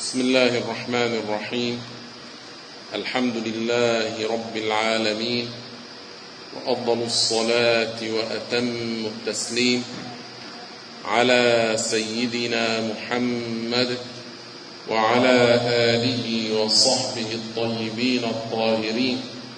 بسم الله الرحمن الرحيم. الحمد لله رب العالمين، وأفضل الصلاة وأتم التسليم على سيدنا محمد وعلى آله وصحبه الطيبين الطاهرين.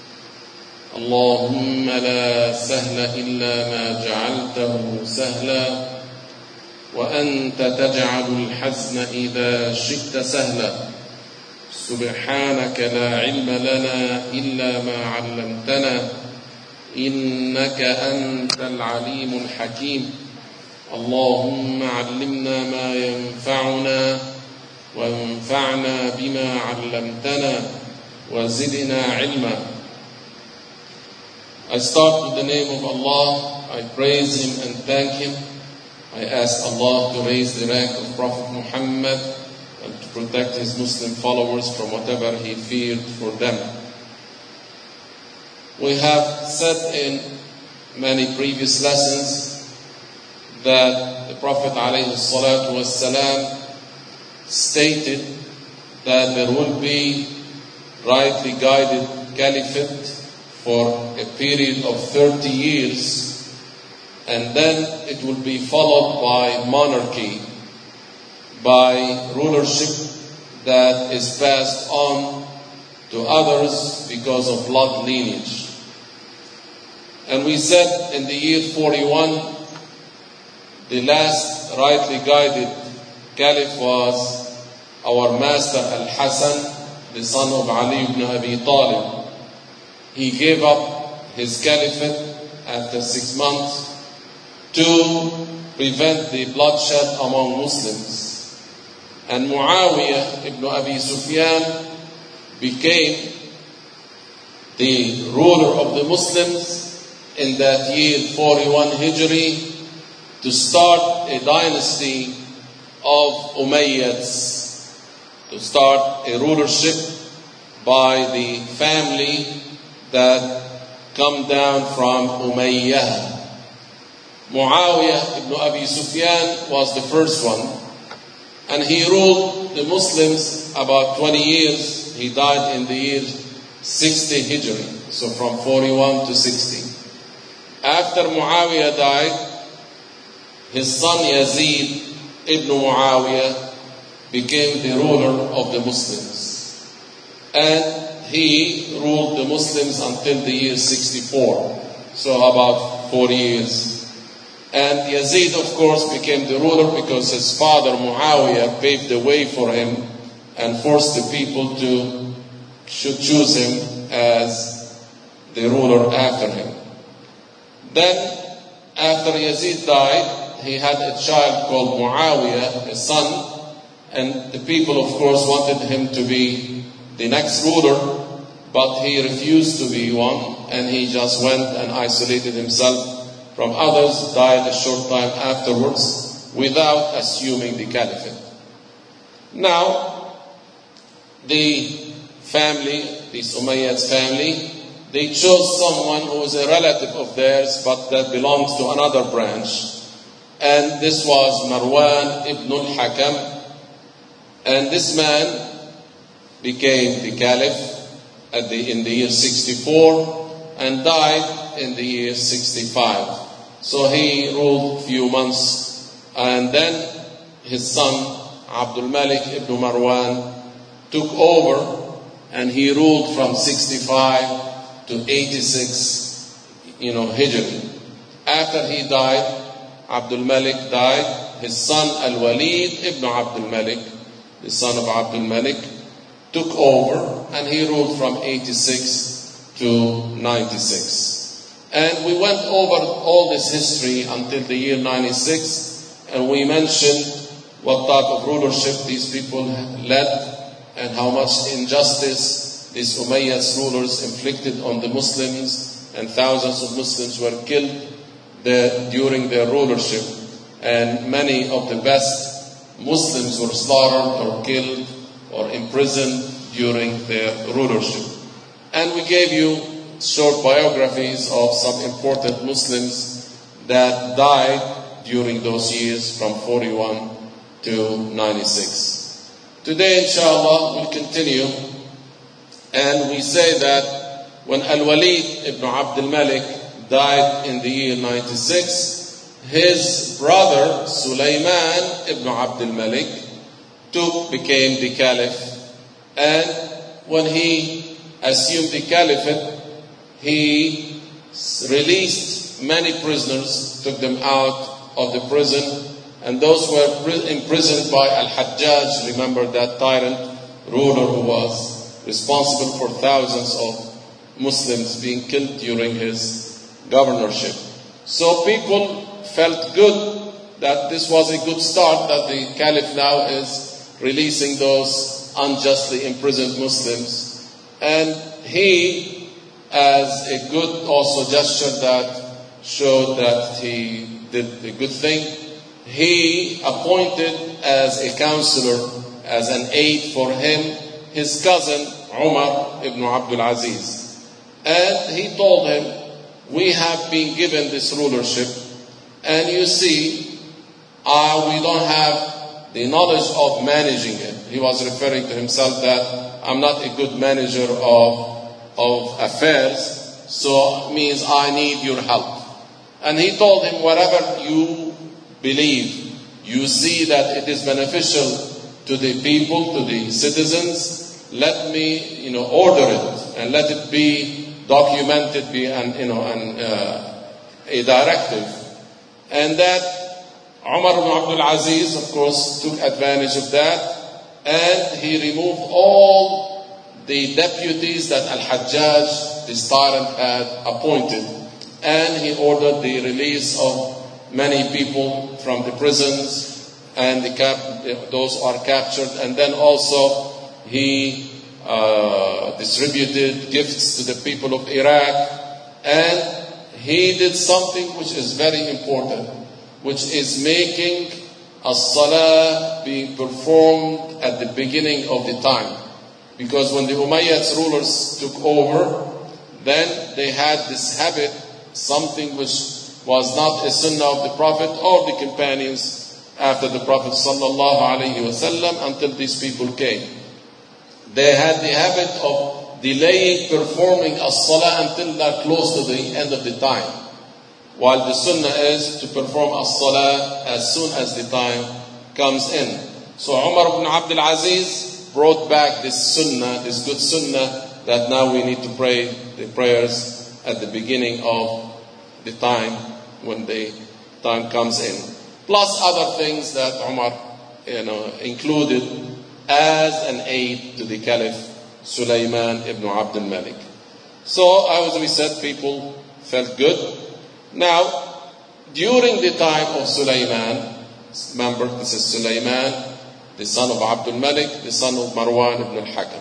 اللهم لا سهل إلا ما جعلته سهلا، وأنت تجعل الحزن إذا شئت سهلا. سبحانك لا علم لنا إلا ما علمتنا، إنك أنت العليم الحكيم. اللهم علمنا ما ينفعنا، وانفعنا بما علمتنا، وزدنا علما. I start with the name of Allah. I praise Him and thank Him. I ask Allah to raise the rank of Prophet Muhammad and to protect his Muslim followers from whatever he feared for them. We have said in many previous lessons that the Prophet ﷺ stated that there will be rightly guided caliphate for a period of 30 years, and then it will be followed by monarchy, by rulership that is passed on to others because of blood lineage. And we said in the year 41, the last rightly guided caliph was our master Al-Hasan, the son of Ali ibn Abi Talib. He gave up his caliphate after 6 months to prevent the bloodshed among Muslims. And Muawiyah ibn Abi Sufyan became the ruler of the Muslims in that year 41 Hijri to start a dynasty of Umayyads, to start a rulership by the family that come down from Umayyah. Muawiyah ibn Abi Sufyan was the first one, and he ruled the Muslims about 20 years. He died in the year 60 Hijri, so from 41 to 60. After Muawiyah died, his son Yazid ibn Muawiyah became the ruler of the Muslims, and he ruled the Muslims until the year 64, so about 4 years. And Yazid, of course, became the ruler because his father Muawiyah paved the way for him and forced the people to choose him as the ruler after him. Then, after Yazid died, he had a child called Muawiyah, a son, and the people, of course, wanted him to be the next ruler, but he refused to be one, and he just went and isolated himself from others, died a short time afterwards without assuming the caliphate. Now, the family, this Umayyad's family, they chose someone who is a relative of theirs but that belongs to another branch. And this was Marwan ibn al-Hakam. And this man became the caliph in the year 64 and died in the year 65. So he ruled a few months, and then his son Abdul Malik ibn Marwan took over, and he ruled from 65 to 86, Hijri. After he died, Abdul Malik died, his son Al-Walid ibn Abdul Malik, the son of Abdul Malik, took over, and he ruled from 86 to 96. And we went over all this history until the year 96, and we mentioned what type of rulership these people led and how much injustice these Umayyad rulers inflicted on the Muslims, and thousands of Muslims were killed during their rulership, and many of the best Muslims were slaughtered or killed or imprisoned during their rulership. And we gave you short biographies of some important Muslims that died during those years from 41 to 96. Today, inshallah, we'll continue. And we say that when Al-Walid ibn Abd al-Malik died in the year 96, his brother Sulaiman ibn Abd al-Malik became the caliph. And when he assumed the caliphate, he released many prisoners, took them out of the prison. And those who were imprisoned by Al-Hajjaj, remember that tyrant ruler who was responsible for thousands of Muslims being killed during his governorship. So people felt good that this was a good start, that the caliph now is releasing those unjustly imprisoned Muslims. And he, as a good also gesture that showed that he did a good thing, he appointed as a counselor, as an aide for him, his cousin Umar ibn Abdul Aziz. And he told him, we have been given this rulership, and you see, we don't have the knowledge of managing it. He was referring to himself that I'm not a good manager of affairs, so it means I need your help. And he told him, whatever you believe, you see that it is beneficial to the people, to the citizens, let me, order it and let it be documented, be a directive. And that Umar ibn Abdul Aziz, of course, took advantage of that, and he removed all the deputies that Al-Hajjaj, this tyrant, had appointed. And he ordered the release of many people from the prisons and those who are captured. And then also he distributed gifts to the people of Iraq. And he did something which is very important, which is making as-salah being performed at the beginning of the time. Because when the Umayyad rulers took over, then they had this habit, something which was not a sunnah of the Prophet or the companions after the Prophet sallallahu alaihi wasallam until these people came. They had the habit of delaying performing as-salah until they're close to the end of the time, while the sunnah is to perform as-salah as soon as the time comes in. So Umar ibn Abdul Aziz brought back this sunnah, this good sunnah, that now we need to pray the prayers at the beginning of the time when the time comes in. Plus other things that Umar included as an aid to the Caliph Sulaiman ibn Abd al-Malik. So as we said, people felt good. Now, during the time of Sulaiman, remember this is Sulaiman, the son of Abdul Malik, the son of Marwan ibn al-Hakam.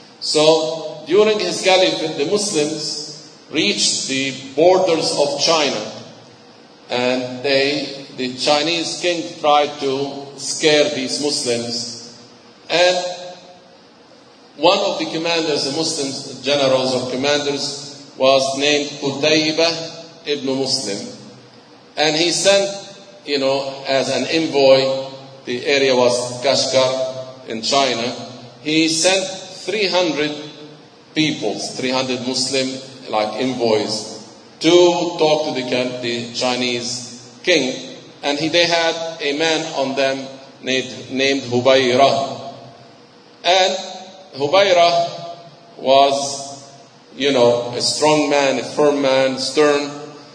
So during his caliphate, the Muslims reached the borders of China. And the Chinese king tried to scare these Muslims. And one of the commanders, the Muslim generals or commanders, was named Qutaybah ibn Muslim. And he sent, as an envoy, the area was Kashgar in China. He sent 300 people, 300 Muslim envoys, to talk to the Chinese king. And they had a man on them named Hubayra. And Hubayra was, a strong man, a firm man, stern.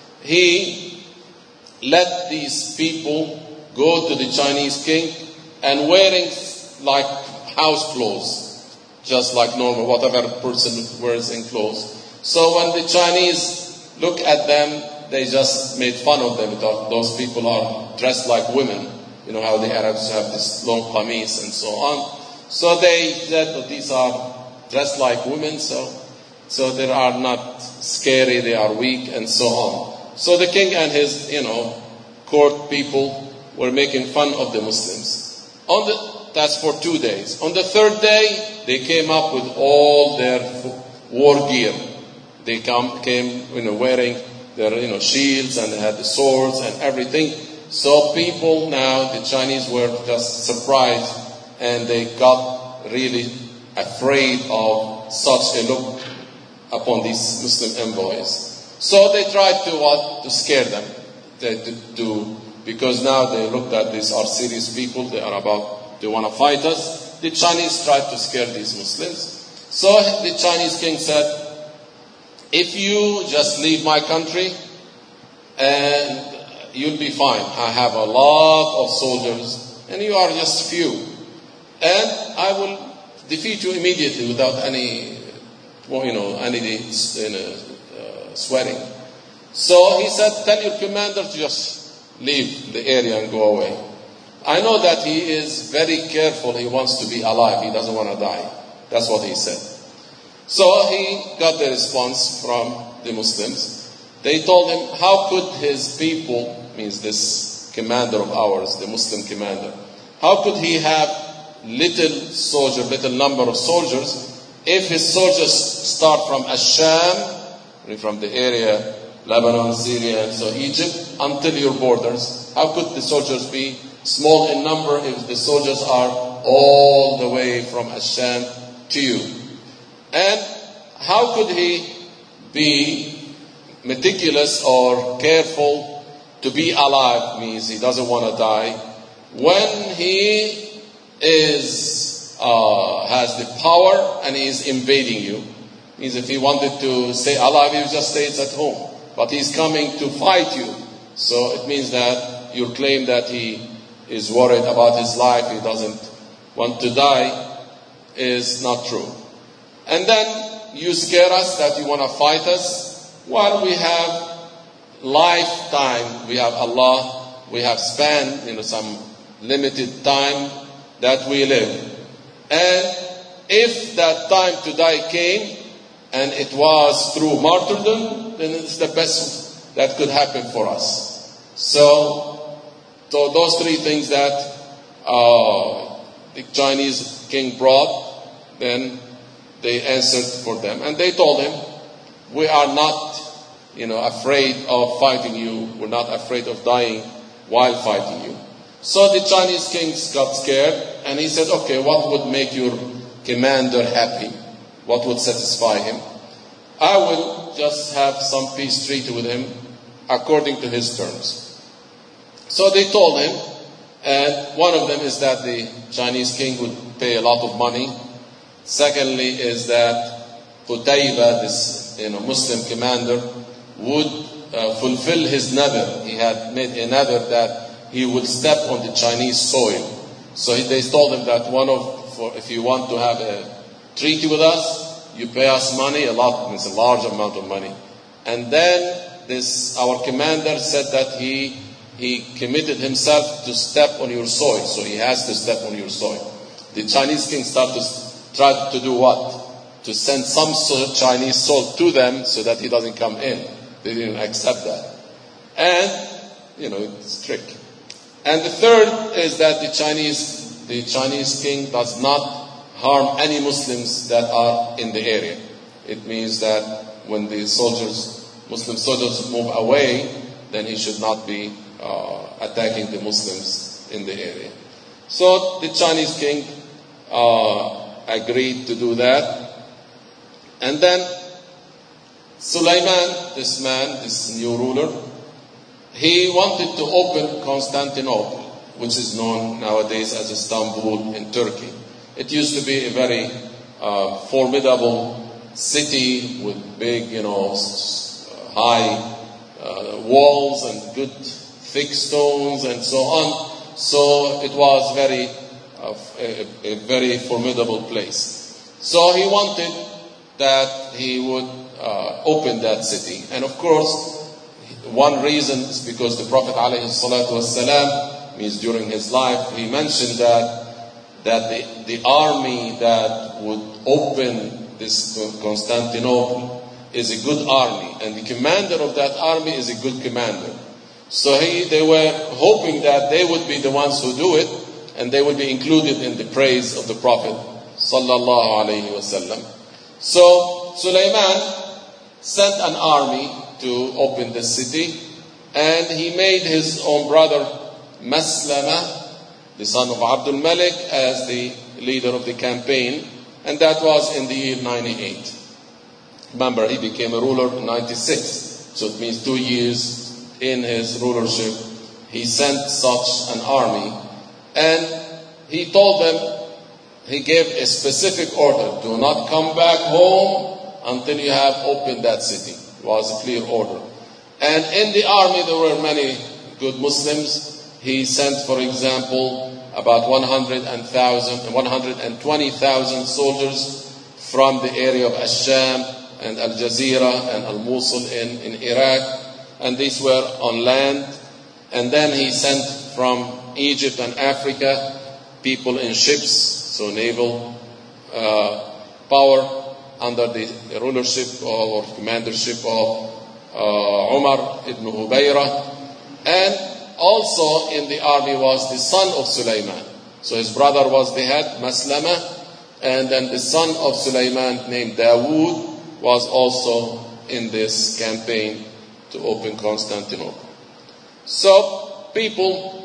He let these people go to the Chinese king and wearing like house clothes, just like normal, whatever person wears in clothes. So when the Chinese look at them, they just made fun of them. Those people are dressed like women. You know how the Arabs have this long qamis and so on. So they said that these are dressed like women, so they are not scary, they are weak and so on. So the king and his, court people were making fun of the Muslims. That's for 2 days. On the third day, they came up with all their war gear. They came, wearing their, shields, and they had the swords and everything. So people now, the Chinese were just surprised, and they got really afraid of such a look upon these Muslim envoys. So they tried to scare them, because now they looked at these are serious people, they want to fight us. The Chinese tried to scare these Muslims. So the Chinese king said, if you just leave my country, and you'll be fine. I have a lot of soldiers, and you are just few. And I will defeat you immediately without any swearing. So he said, tell your commander to just leave the area and go away. I know that he is very careful. He wants to be alive. He doesn't want to die. That's what he said. So he got the response from the Muslims. They told him, how could his people, means this commander of ours, the Muslim commander, how could he have little number of soldiers, if his soldiers start from Ash-Sham, from the area, Lebanon, Syria, and so Egypt, until your borders? How could the soldiers be small in number if the soldiers are all the way from Ash-Sham to you? And how could he be meticulous or careful to be alive, means he doesn't want to die, when he has the power and he is invading you? Means if he wanted to stay alive, he just stays at home. But he's coming to fight you. So it means that your claim that he is worried about his life, he doesn't want to die, is not true. And then you scare us that you want to fight us, while we have lifetime, we have Allah, we have spent some limited time that we live. And if that time to die came, and it was through martyrdom, then it's the best that could happen for us. So those three things that the Chinese king brought, then they answered for them. And they told him, we are not, afraid of fighting you. We're not afraid of dying while fighting you. So the Chinese king got scared, and he said, okay, what would make your commander happy? What would satisfy him? I will just have some peace treaty with him according to his terms. So they told him, and one of them is that the Chinese king would pay a lot of money. Secondly is that Qutayba, this Muslim commander, would fulfill his nadr. He had made a nadr that he would step on the Chinese soil. So they told him that if you want to have a treaty with us, you pay us money, a large amount of money. And then our commander said that he committed himself to step on your soil, so he has to step on your soil. The Chinese king tried to do what? To send some Chinese soil to them so that he doesn't come in. They didn't accept that. And, it's tricky. And the third is that the Chinese king does not harm any Muslims that are in the area. It means that when the Muslim soldiers move away, then he should not be attacking the Muslims in the area. So the Chinese king agreed to do that. And then Sulaiman, this new ruler, he wanted to open Constantinople, which is known nowadays as Istanbul in Turkey. It used to be a very formidable city with big, high walls and good thick stones and so on. So it was a very formidable place. So he wanted that he would open that city. And of course, one reason is because the Prophet ﷺ, means during his life, he mentioned that the army that would open this Constantinople is a good army, and the commander of that army is a good commander. So they were hoping that they would be the ones who do it, and they would be included in the praise of the Prophet sallallahu alaihi wasallam. So Sulaiman sent an army to open the city, and he made his own brother Maslama, the son of Abdul Malik, as the leader of the campaign, and that was in the year 98. Remember, he became a ruler in 96, so it means 2 years in his rulership. He sent such an army, and he told them, he gave a specific order: do not come back home until you have opened that city. It was a clear order. And in the army there were many good Muslims. He sent, for example, about 120,000 soldiers from the area of Ash-Sham and Al Jazeera and Al Mosul in Iraq, and these were on land. And then he sent from Egypt and Africa people in ships, so naval power under the rulership or commandership of Umar ibn Hubayra. And also in the army was the son of Sulaiman. So his brother was the head, Maslama, and then the son of Sulaiman named Dawood was also in this campaign to open Constantinople. So people,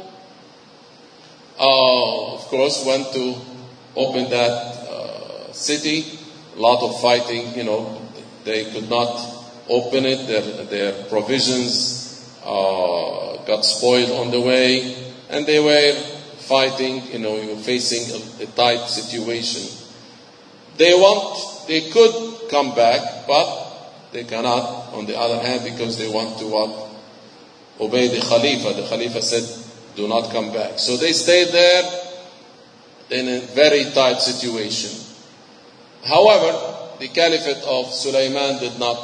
of course, went to open that city. A lot of fighting, they could not open it. Their provisions got spoiled on the way, and they were fighting, facing a tight situation. They could come back, but they cannot, on the other hand, because they want to obey the Khalifa. The Khalifa said, do not come back. So they stayed there in a very tight situation. However, the Caliphate of Sulaiman did not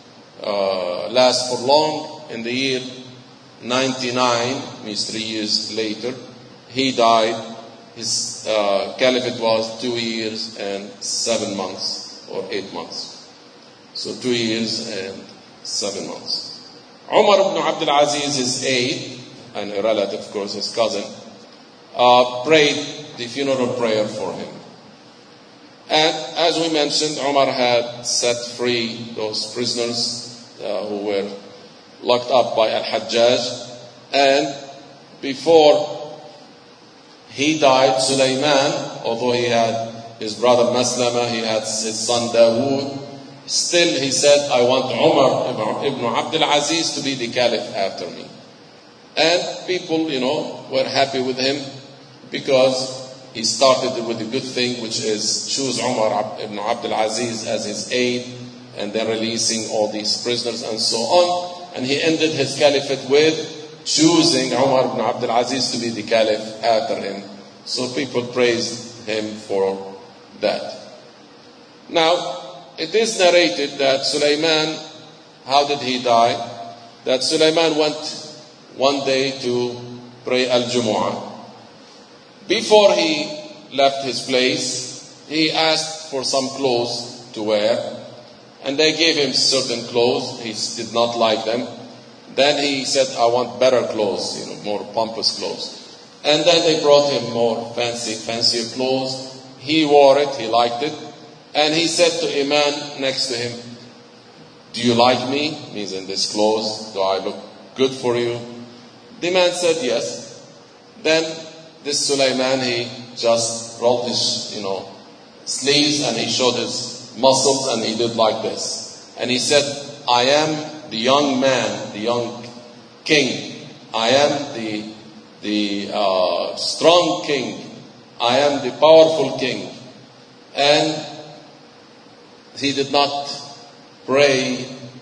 last for long. In the year 99, means 3 years later, he died. His caliphate was 2 years and 7 months, or 8 months. So 2 years and 7 months. Umar ibn Abdul Aziz, his aide, and a relative, of course, his cousin, prayed the funeral prayer for him. And as we mentioned, Umar had set free those prisoners who were locked up by Al-Hajjaj. And before he died, Sulaiman, although he had his brother Maslama, he had his son Dawood, still he said, I want Umar ibn Abdul Aziz to be the caliph after me. And people, were happy with him because he started with a good thing, which is choose Umar ibn Abdul Aziz as his aide, and then releasing all these prisoners and so on. And he ended his caliphate with choosing Umar ibn Abdul Aziz to be the caliph after him. So people praised him for that. Now, it is narrated that Sulaiman, how did he die? That Sulaiman went one day to pray Al-Jumu'ah. Before he left his place, he asked for some clothes to wear, and they gave him certain clothes. He did not like them. Then he said, I want better clothes, more pompous clothes. And then they brought him more fancier clothes. He wore it, he liked it. And he said to a man next to him, do you like me? Means in this clothes, do I look good for you? The man said yes. Then this Sulaiman, he just rolled his, sleeves, and he showed his muscles, and he did like this. And he said, I am the young man, the young king. I am the strong king. I am the powerful king. And he did not pray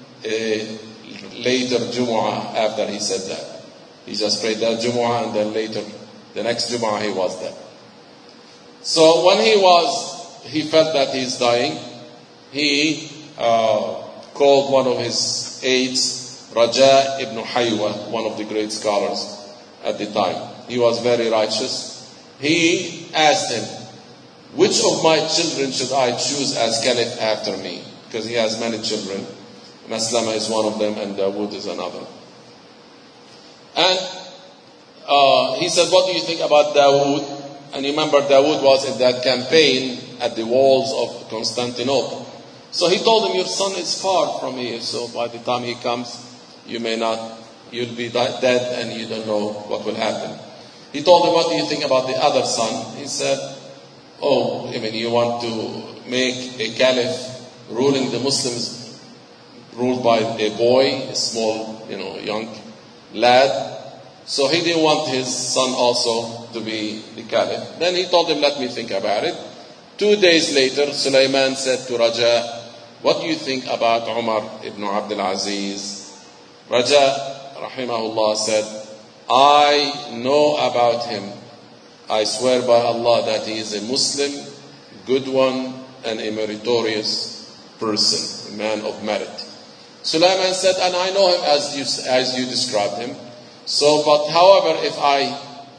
later Jumu'ah after he said that. He just prayed that Jumu'ah, and then later, the next Jumu'ah, he was there. So when he felt that he's dying, he called one of his aides, Raja ibn Haywa, one of the great scholars at the time. He was very righteous. He asked him, which of my children should I choose as caliph after me? Because he has many children. Maslama is one of them, and Dawood is another. And he said, what do you think about Dawood? And remember, Dawood was in that campaign at the walls of Constantinople. So he told him, your son is far from here, so by the time he comes, you'll be dead, and you don't know what will happen. He told him, what do you think about the other son? He said, oh, I mean, you want to make a caliph ruling the Muslims, ruled by a boy, a small, young lad. So he didn't want his son also to be the caliph. Then he told him, let me think about it. 2 days later, Sulaiman said to Raja, what do you think about Umar ibn Abdul Aziz? Raja, rahimahullah, said, I know about him. I swear by Allah that he is a Muslim, good one, and a meritorious person, a man of merit. Sulaiman said, and I know him as you described him. So, but however, if I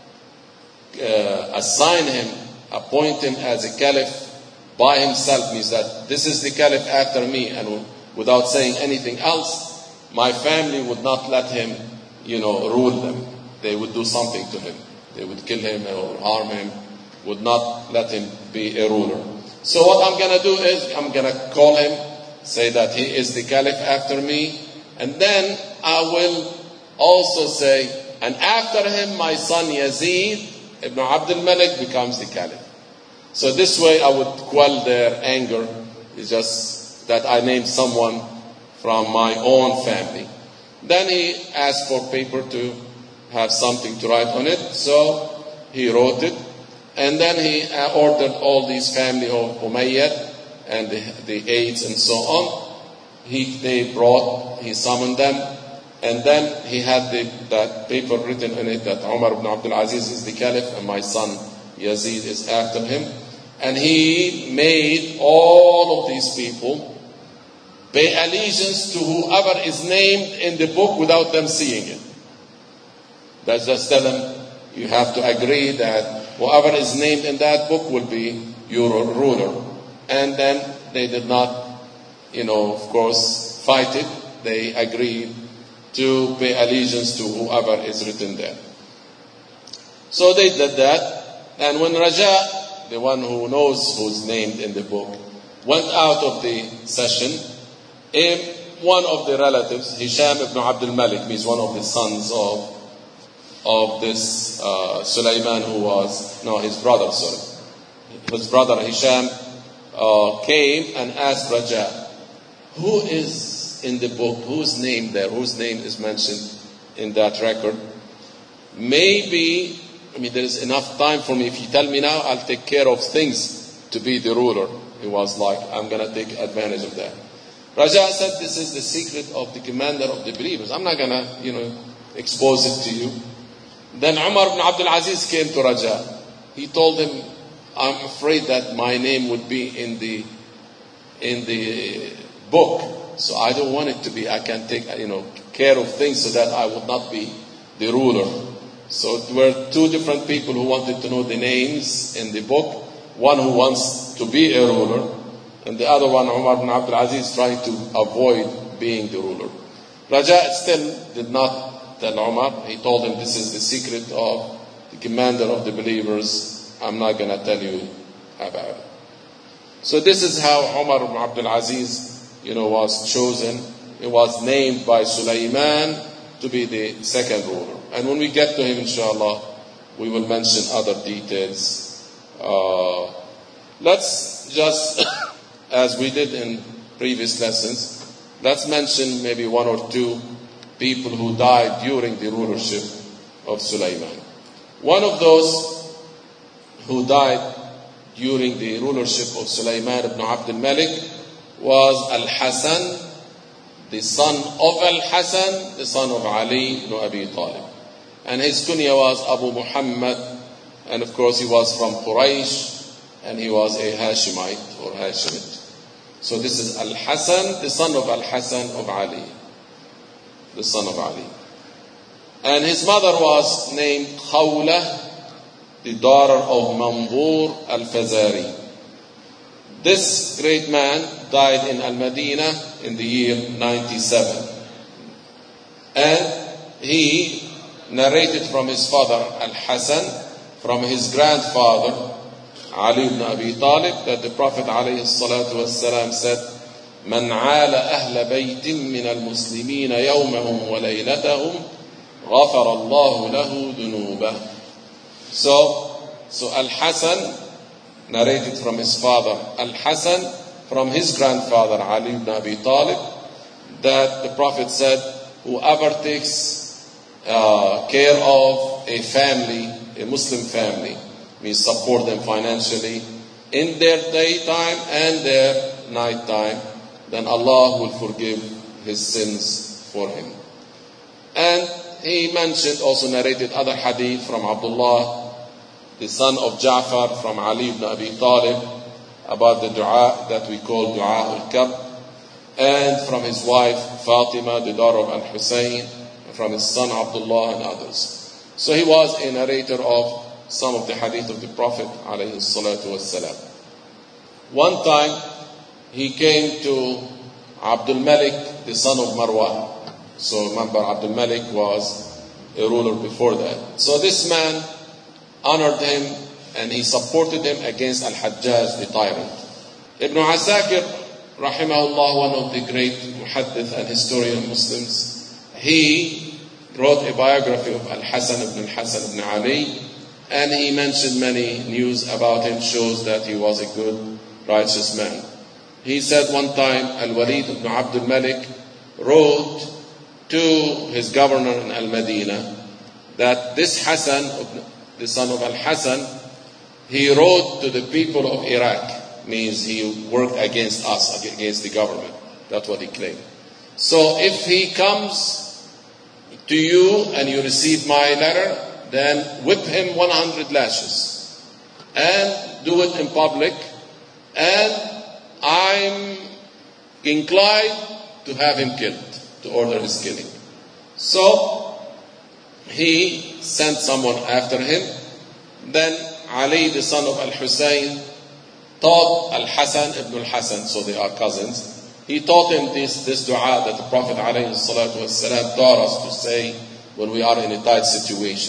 assign him, appoint him as a caliph by himself, means that this is the caliph after me, and without saying anything else, my family would not let him, rule them. They would do something to him. They would kill him or harm him, would not let him be a ruler. So what I'm going to do is, I'm going to call him, say that he is the caliph after me, and then I will also say, and after him my son Yazid ibn Abdul Malik becomes the caliph. So this way I would quell their anger. It's just that I named someone from my own family. Then he asked for paper to have something to write on it. So he wrote it. And then he ordered all these family of Umayyad and the aides and so on. He summoned them. And then he had that paper written in it that Umar ibn Abdul Aziz is the caliph and my son Yazid is after him. And he made all of these people pay allegiance to whoever is named in the book without them seeing it. That's just tell them, you have to agree that whoever is named in that book will be your ruler. And then they did not, of course, fight it. They agreed to pay allegiance to whoever is written there. So they did that. And when Raja, the one who knows who's named in the book, went out of the session, one of the relatives, Hisham ibn Abdul Malik, means one of the sons of this Sulaiman, his brother, His brother Hisham came and asked Raja, who is in the book, whose name there, whose name is mentioned in that record? Maybe, there is enough time for me. If you tell me now, I'll take care of things to be the ruler. He was like, I'm going to take advantage of that. Raja said, this is the secret of the commander of the believers. I'm not going to, expose it to you. Then Umar ibn Abdul Aziz came to Raja. He told him, I'm afraid that my name would be in the book. So I don't want it to be, I can take, care of things so that I would not be the ruler. So there were two different people who wanted to know the names in the book. One who wants to be a ruler, and the other one, Umar ibn Abdul Aziz, trying to avoid being the ruler. Raja still did not tell Umar. He told him, this is the secret of the commander of the believers. I'm not going to tell you about it. So this is how Umar ibn Abdul Aziz, was chosen. He was named by Sulaiman to be the second ruler. And when we get to him, inshallah, we will mention other details. Let's just, as we did in previous lessons, let's mention maybe one or two people who died during the rulership of Sulaiman. One of those who died during the rulership of Sulaiman ibn Abdul Malik was Al-Hasan, the son of Al-Hasan, the son of Ali ibn Abi Talib. And his kunya was Abu Muhammad, and of course he was from Quraysh, and he was a Hashemite or Hashemite. So this is Al-Hasan, the son of Al-Hasan of Ali, the son of Ali. And his mother was named Khawla, the daughter of Manzur al-Fazari. This great man died in Al-Madinah in the year 97. And he narrated from his father Al-Hasan, from his grandfather Ali ibn Abi Talib, that the Prophet ﷺ said, "Man 'ala ahla baytin min al-muslimin yawmahum wa laylatahum, ghafara Allahu lahu dunubah." So Al-Hasan narrated from his father Al-Hasan, from his grandfather Ali ibn Abi Talib, that the Prophet said, whoever takes care of a family, a Muslim family, means support them financially in their daytime and their nighttime, then Allah will forgive his sins for him. And he mentioned, also narrated other hadith from Abdullah, the son of Ja'far, from Ali ibn Abi Talib, about the dua that we call Dua al-Karb, and from his wife Fatima, the daughter of Al-Husayn, from his son Abdullah and others. So he was a narrator of some of the hadith of the Prophet alayhi salatu wassalam. One time he came to Abdul Malik, the son of Marwan. So remember, Abdul Malik was a ruler before that. So this man honored him and he supported him against Al-Hajjaj, the tyrant. Ibn Asakir, rahimahullah, one of the great muhaddith and historian Muslims, he wrote a biography of Al-Hasan ibn Ali, and he mentioned many news about him, shows that he was a good, righteous man. He said one time, Al-Walid ibn Abdul Malik wrote to his governor in Al-Madinah that this Hasan, the son of Al-Hasan, he wrote to the people of Iraq, means he worked against us, against the government. That's what he claimed. So if he comes to you and you receive my letter, then whip him 100 lashes and do it in public, and I'm inclined to have him killed, to order his killing. So he sent someone after him. Then Ali, the son of Al-Husayn, taught Al-Hasan ibn al-Hasan, so they are cousins. He taught him this dua that the Prophet ﷺ taught us to say when we are in a tight situation.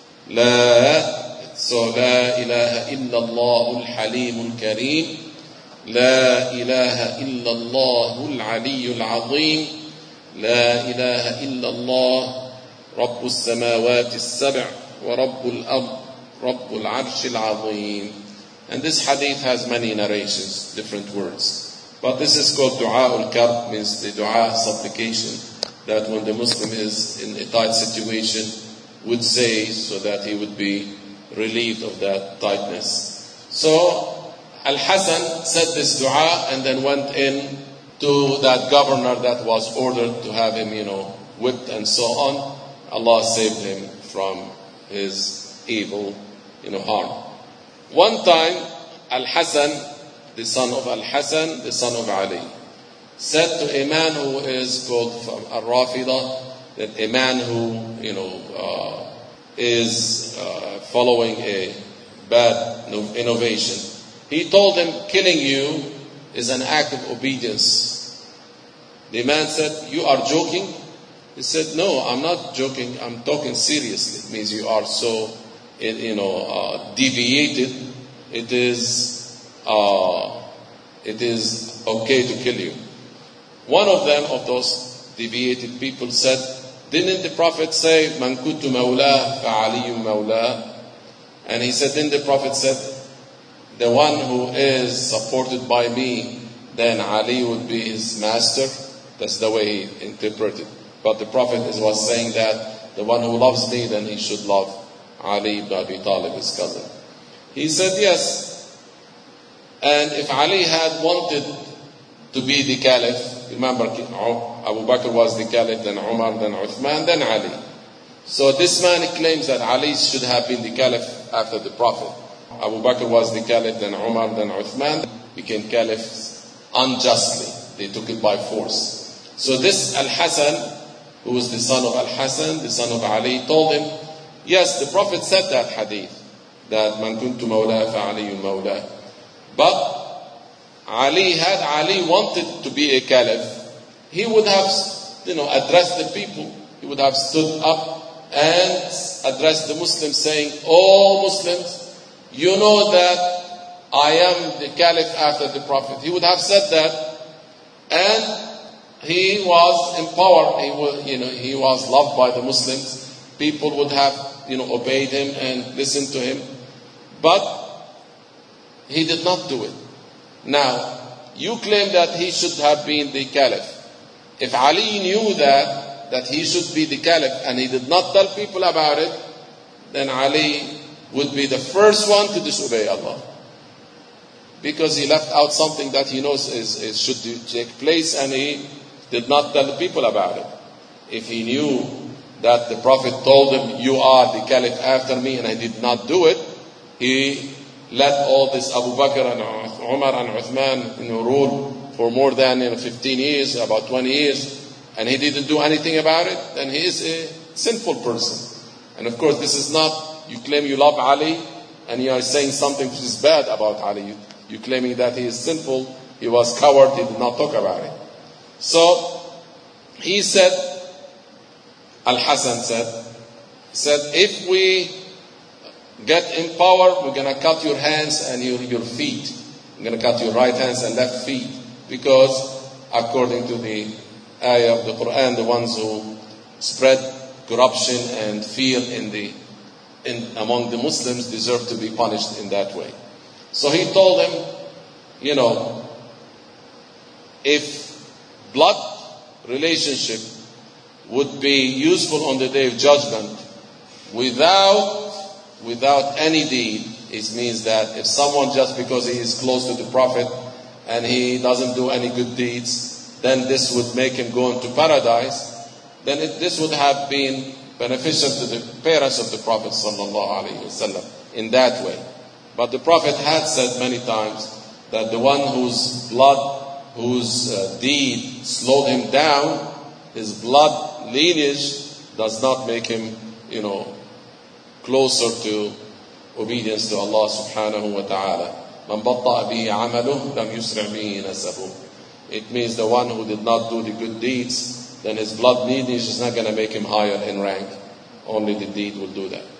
La ilaha illallah al-halim al-kareem, la ilaha illallah al-ali al-azim, la ilaha illallah Rabb al-samawati al-sab' wa Rabb al-ard, Rabb al-arsh al-azim. And this hadith has many narrations, different words. But this is called Dua al-Karb, means the dua, supplication, that when the Muslim is in a tight situation, would say so that he would be relieved of that tightness. So Al-Hasan said this dua and then went in to that governor that was ordered to have him, whipped and so on. Allah saved him from his evil, harm. One time, Al-Hasan, the son of Al-Hasan, the son of Ali, said to a man who is called Al-Rafidah, that a man who, is following a bad innovation. He told him, killing you is an act of obedience. The man said, you are joking? He said, no, I'm not joking, I'm talking seriously. It means you are so, deviated. It is okay to kill you. One of them, of those deviated people, said, didn't the Prophet say, Man kuntu mawla fa'aliyun mawla? And he said, didn't the Prophet said, the one who is supported by me, then Ali would be his master? That's the way he interpreted. But the Prophet was saying that the one who loves me, then he should love Ali ibn Abi Talib, his cousin. He said, yes. And if Ali had wanted to be the caliph, remember Abu Bakr was the caliph, then Umar, then Uthman, then Ali. So this man claims that Ali should have been the caliph after the Prophet. Abu Bakr was the caliph, then Umar, then Uthman became caliphs unjustly. They took it by force. So this Al-Hasan, who was the son of Al-Hasan, the son of Ali, told him, yes, the Prophet said that hadith, that Man kuntu mawla fa'aliyun mawla. But had Ali wanted to be a caliph, he would have, addressed the people. He would have stood up and addressed the Muslims saying, oh Muslims, you know that I am the caliph after the Prophet. He would have said that, and he was empowered. He was loved by the Muslims. People would have, obeyed him and listened to him. But he did not do it. Now, you claim that he should have been the caliph. If Ali knew that he should be the caliph and he did not tell people about it, then Ali would be the first one to disobey Allah. Because he left out something that he knows should take place and he did not tell the people about it. If he knew that the Prophet told him, you are the caliph after me, and I did not do it, he let all this Abu Bakr and Umar and Uthman rule for more than 15 years, about 20 years, and he didn't do anything about it, then he is a sinful person. And of course, this is not, you claim you love Ali, and you are saying something which is bad about Ali. You're claiming that he is sinful, he was coward, he did not talk about it. So, he said, Al-Hasan said, if we get in power, we're going to cut your hands and your feet. We're going to cut your right hands and left feet. Because according to the ayah of the Quran, the ones who spread corruption and fear among the Muslims deserve to be punished in that way. So he told them, if blood relationship would be useful on the day of judgment without any deed, it means that if someone, just because he is close to the Prophet and he doesn't do any good deeds, then this would make him go into paradise, then this would have been beneficial to the parents of the Prophet sallallahu alaihi wasallam in that way. But the Prophet had said many times that the one whose deed slowed him down, his blood lineage does not make him, closer to obedience to Allah subhanahu wa ta'ala. Man batta'a bihi amaluh lam yusri' bihi nasabuh. It means the one who did not do the good deeds, then his blood lineage is not going to make him higher in rank. Only the deed will do that.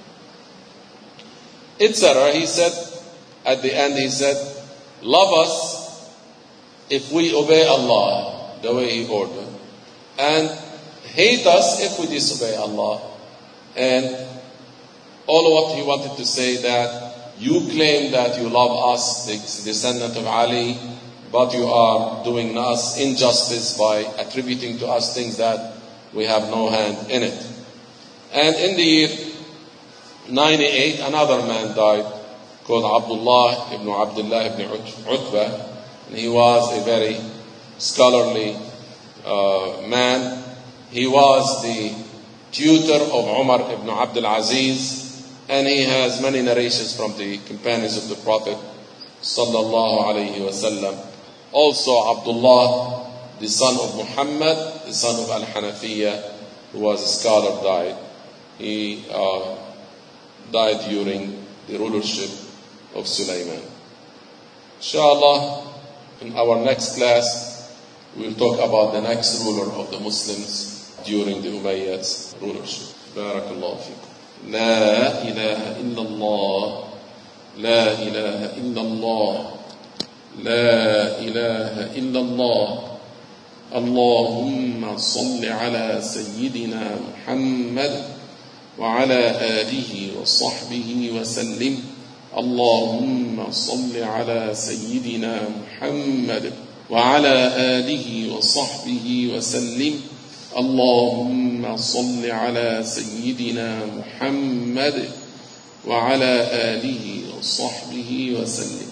Etc. He said, at the end he said, love us if we obey Allah the way He ordered, and hate us if we disobey Allah. And all of what he wanted to say that you claim that you love us, the descendant of Ali, but you are doing us injustice by attributing to us things that we have no hand in it. And in the year 98, another man died called Abdullah ibn Abdullah ibn Utbah. And he was a very scholarly man. He was the tutor of Umar ibn Abdul Aziz, and he has many narrations from the companions of the Prophet sallallahu alaihi wasallam. Also Abdullah, the son of Muhammad, the son of Al-Hanafiyyah, who was a scholar, died. He died during the rulership of Sulaiman. Inshallah, in our next class, we'll talk about the next ruler of the Muslims during the Umayyads rulership. Barakallahu fikum. لا إله إلا الله لا إله إلا الله لا إله إلا الله اللهم صل على سيدنا محمد وعلى آله وصحبه وسلم اللهم صل على سيدنا محمد وعلى آله وصحبه وسلم اللهم صل على سيدنا محمد وعلى آله وصحبه وسلم.